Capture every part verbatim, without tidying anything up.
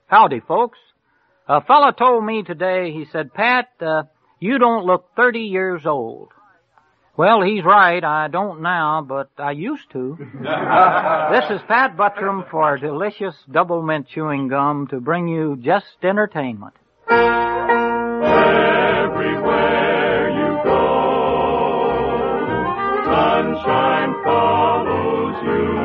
Howdy, folks. A fella told me today, he said, Pat, uh, you don't look thirty years old. Well, he's right. I don't now, but I used to. This is Pat Buttram for delicious double mint chewing gum to bring you just entertainment. Everywhere you go, sunshine follows you.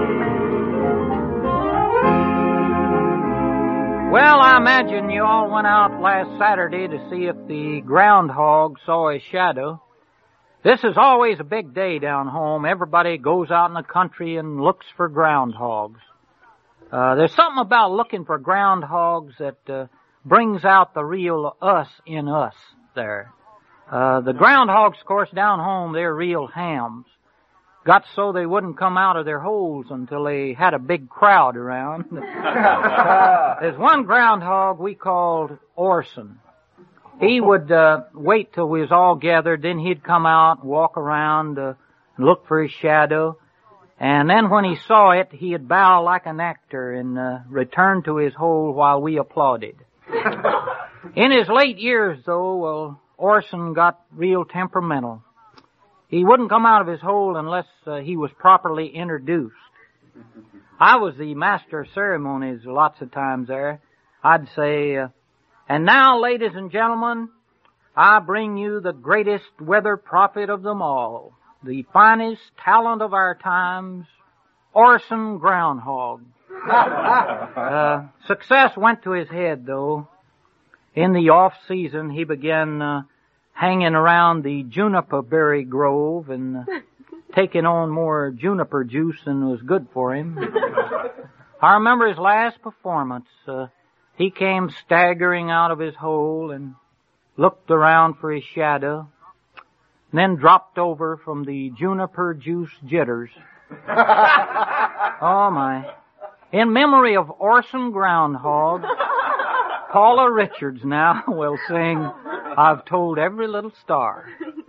Well, I imagine you all went out last Saturday to see if the groundhog saw his shadow. This is always a big day down home. Everybody goes out in the country and looks for groundhogs. Uh, there's something about looking for groundhogs that uh, brings out the real us in us there. Uh, the groundhogs, of course, down home, they're real hams. Got so they wouldn't come out of their holes until they had a big crowd around. There's one groundhog we called Orson. He would uh, wait till we was all gathered, then he'd come out, walk around, uh, and look for his shadow. And then when he saw it, he'd bow like an actor and uh, return to his hole while we applauded. In his late years, though, well, Orson got real temperamental. He wouldn't come out of his hole unless uh, he was properly introduced. I was the master of ceremonies lots of times there. I'd say, uh, and now, ladies and gentlemen, I bring you the greatest weather prophet of them all, the finest talent of our times, Orson Groundhog. uh, success went to his head, though. In the off-season, he began uh, hanging around the juniper berry grove and uh, taking on more juniper juice than was good for him. I remember his last performance. Uh, he came staggering out of his hole and looked around for his shadow, and then dropped over from the juniper juice jitters. Oh, my. In memory of Orson Groundhog, Paula Richards now will sing I've Told Every Little Star.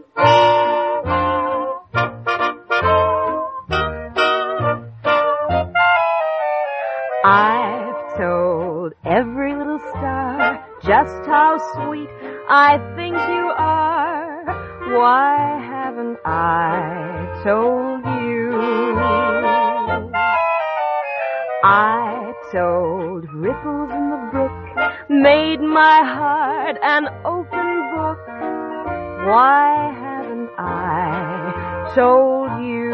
I've told every little star just how sweet I think you are. Why haven't I told you? I told ripples in the brook made my heart an open book. Why haven't I told you?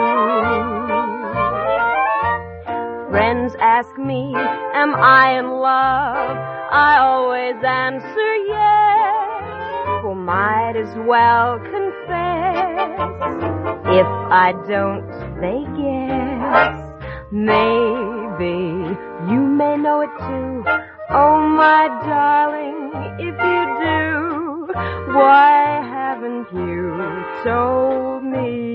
Friends ask me, am I in love? I always answer yes. Well, might as well confess. If I don't, they guess. Maybe you may know it too. Oh, my darling, if you do, why haven't you told me?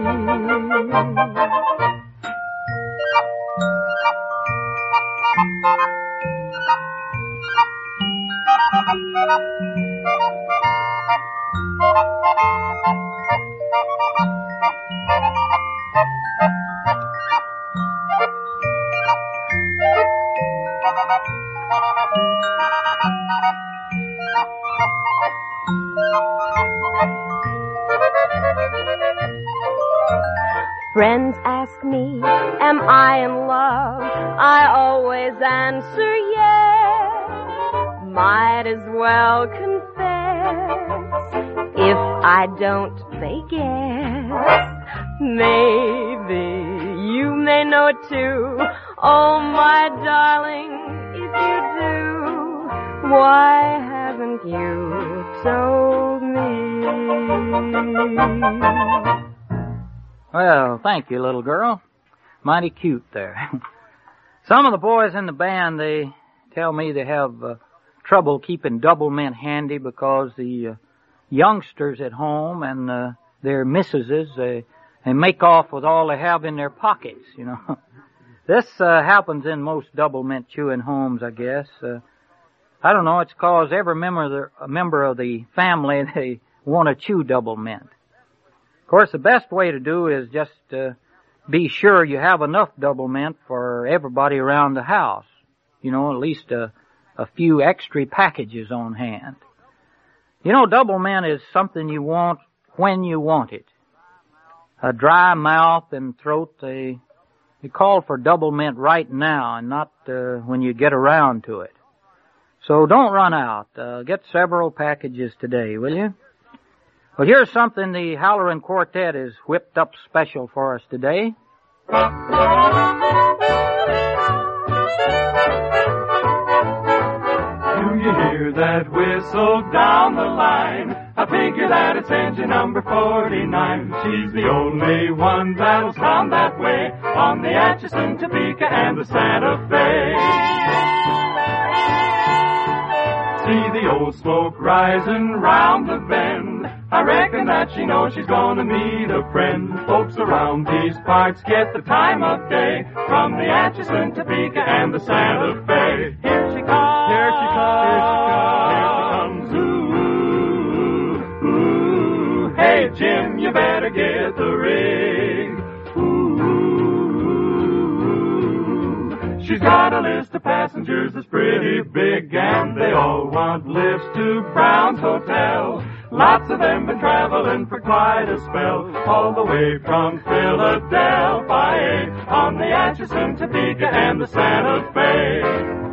Friends ask me, am I in love? I always answer yes. Might as well confess. If I don't, they guess. Maybe you may know it too. Oh, my darling, if you do, why haven't you told me? Well, thank you, little girl. Mighty cute there. Some of the boys in the band, they tell me they have uh, trouble keeping double mint handy because the uh, youngsters at home and uh, their missuses, they, they make off with all they have in their pockets, you know. This uh, happens in most double mint chewing homes, I guess. Uh, I don't know, it's cause every member of the, a member of the family, they want to chew double mint. Of course, the best way to do is just uh, be sure you have enough double mint for everybody around the house. You know, at least a, a few extra packages on hand. You know, double mint is something you want when you want it. A dry mouth and throat, they, they call for double mint right now and not uh, when you get around to it. So don't run out. Uh, get several packages today, will you? Well, here's something the Halloran Quartet has whipped up special for us today. Do you hear that whistle down the line? I figure that it's engine number forty-nine. She's the only one that'll sound that way on the Atchison, Topeka, and the Santa Fe. See the old smoke rising round the bend. I reckon that she knows she's gonna meet a friend. Folks around these parts get the time of day from the Atchison, Topeka, and the Santa Fe. Here she comes, here she comes, here she comes, here she comes. Ooh, ooh, hey Jim, you better get the rig. Ooh, she's got a list of passengers that's pretty big, and they all want lifts to Brown's Hotel. Lots of them been traveling for quite a spell, all the way from Philadelphia, on the Atchison, Topeka, and the Santa Fe.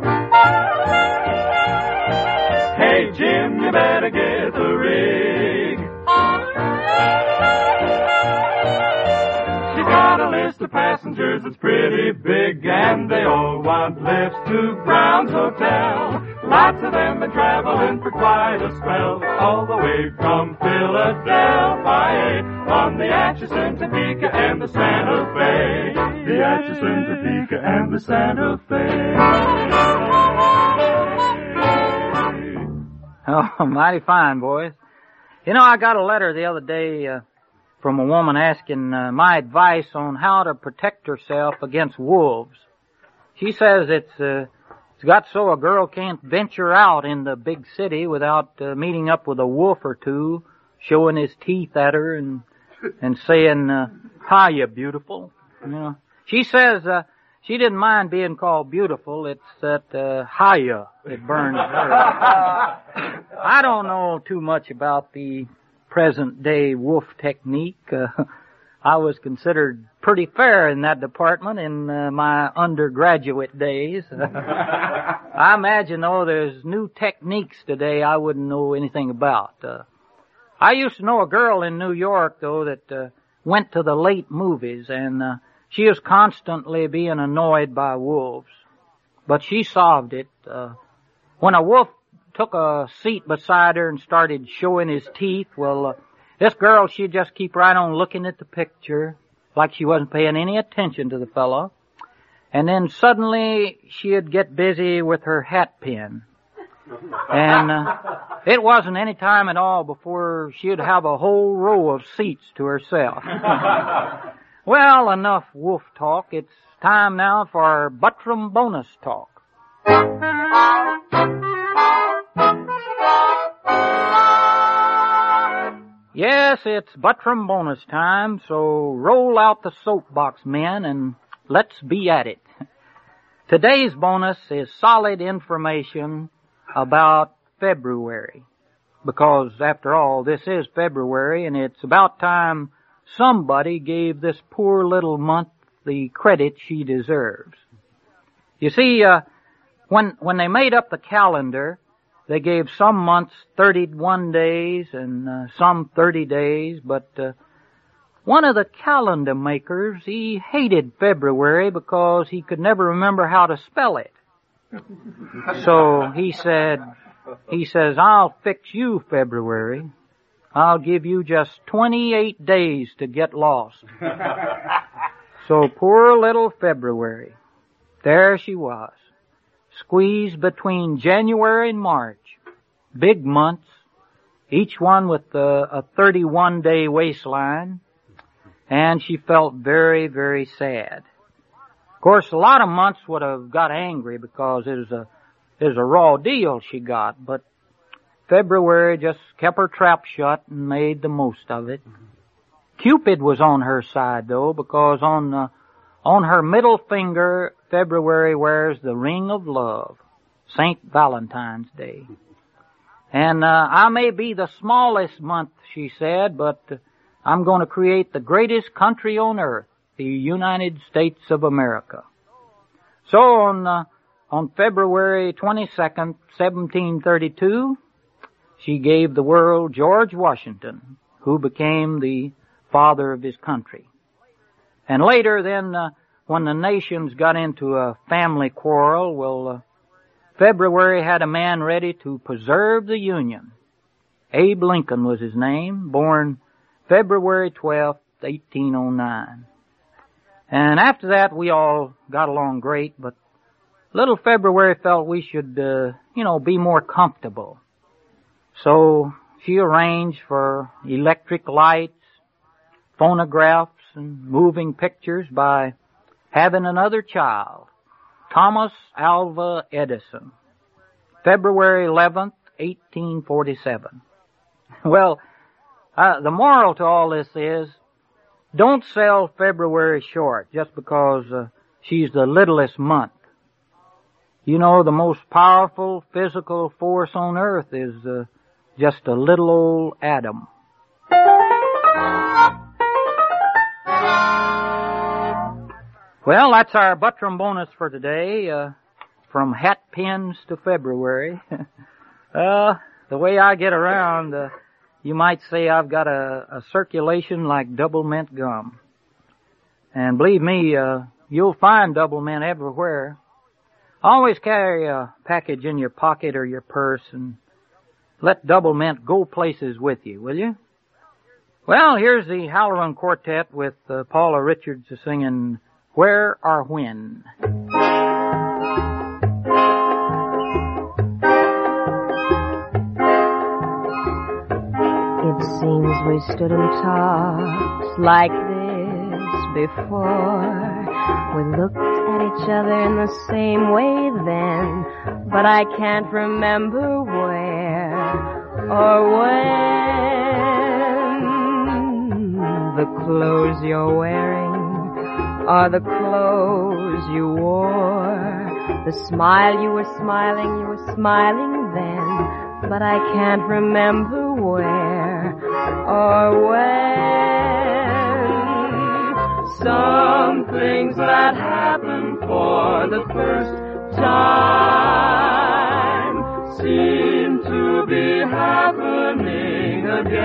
Hey Jim, you better get the rig. She's got a list of passengers that's pretty big, and they all want lifts to Brown's Hotel. Lots of them been traveling for quite a spell, all the way from Philadelphia, on the Atchison, Topeka, and the Santa Fe. The Atchison, Topeka, and the Santa Fe. Oh, mighty fine, boys. You know, I got a letter the other day uh, from a woman asking uh, my advice on how to protect herself against wolves. She says it's... Uh, It's got so a girl can't venture out in the big city without uh, meeting up with a wolf or two, showing his teeth at her and and saying, uh, "Hi, you beautiful." You know, she says uh, she didn't mind being called beautiful. It's that uh, hiya that burns her. I don't know too much about the present day wolf technique. Uh, I was considered pretty fair in that department in uh, my undergraduate days. I imagine, though, there's new techniques today I wouldn't know anything about. Uh, I used to know a girl in New York, though, that uh, went to the late movies, and uh, she was constantly being annoyed by wolves. But she solved it. Uh, when a wolf took a seat beside her and started showing his teeth, well... Uh, This girl, she'd just keep right on looking at the picture like she wasn't paying any attention to the fellow. And then suddenly she'd get busy with her hat pin. And uh, it wasn't any time at all before she'd have a whole row of seats to herself. Well, enough wolf talk. It's time now for our Buttram bonus talk. Yes, it's Buttram bonus time, so roll out the soapbox, men, and let's be at it. Today's bonus is solid information about February, because, after all, this is February, and it's about time somebody gave this poor little month the credit she deserves. You see, uh, when when they made up the calendar, they gave some months thirty-one days and uh, some thirty days, but uh, one of the calendar makers, he hated February because he could never remember how to spell it. So he said, he says, "I'll fix you, February. I'll give you just twenty-eight days to get lost." So poor little February, there she was, squeezed between January and March. Big months, each one with a, a thirty-one day waistline, and she felt very, very sad. Of course, a lot of months would have got angry because it was a, it was a raw deal she got, but February just kept her trap shut and made the most of it. Cupid was on her side, though, because on uh, on her middle finger, February wears the ring of love. Saint Valentine's Day. And uh, I may be the smallest month, she said, but uh, I'm going to create the greatest country on earth, the United States of America. So on uh, on February twenty-second, seventeen thirty-two, she gave the world George Washington, who became the father of his country. And later then, uh, when the nations got into a family quarrel, well, uh, February had a man ready to preserve the Union. Abe Lincoln was his name, born February twelfth, eighteen oh nine. And after that, we all got along great, but little February felt we should, uh, you know, be more comfortable. So she arranged for electric lights, phonographs, and moving pictures by having another child, Thomas Alva Edison, February eleventh, eighteen forty-seven. Well, uh, the moral to all this is, don't sell February short just because uh, she's the littlest month. You know, the most powerful physical force on earth is uh, just a little old atom. Well, that's our Buttram bonus for today, uh, from hat pins to February. uh, the way I get around, uh, you might say I've got a, a circulation like double mint gum. And believe me, uh, you'll find double mint everywhere. Always carry a package in your pocket or your purse and let double mint go places with you, will you? Well, here's the Halloran Quartet with uh, Paula Richards singing Where or When. It seems we stood and talked like this before. We looked at each other in the same way then, but I can't remember where or when. The clothes you're wearing are the clothes you wore. The smile you were smiling, you were smiling then, but I can't remember where or when. Some things that happen for the first time seem to be happening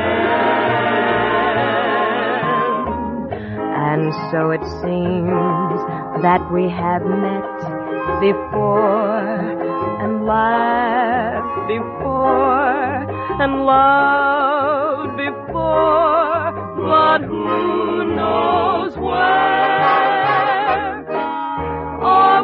again. And so it seems that we have met before and laughed before and loved before, but who knows where or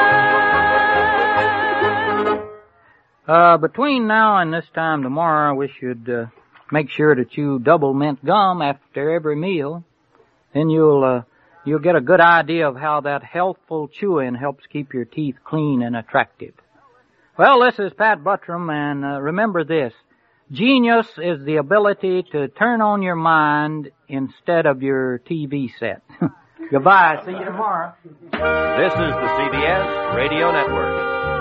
when? Uh, between now and this time tomorrow, we should uh, make sure to chew double mint gum after every meal. Then you'll uh, you'll get a good idea of how that healthful chewing helps keep your teeth clean and attractive. Well, this is Pat Buttram, and uh, remember this. Genius is the ability to turn on your mind instead of your T V set. Goodbye. See you tomorrow. This is the C B S Radio Network.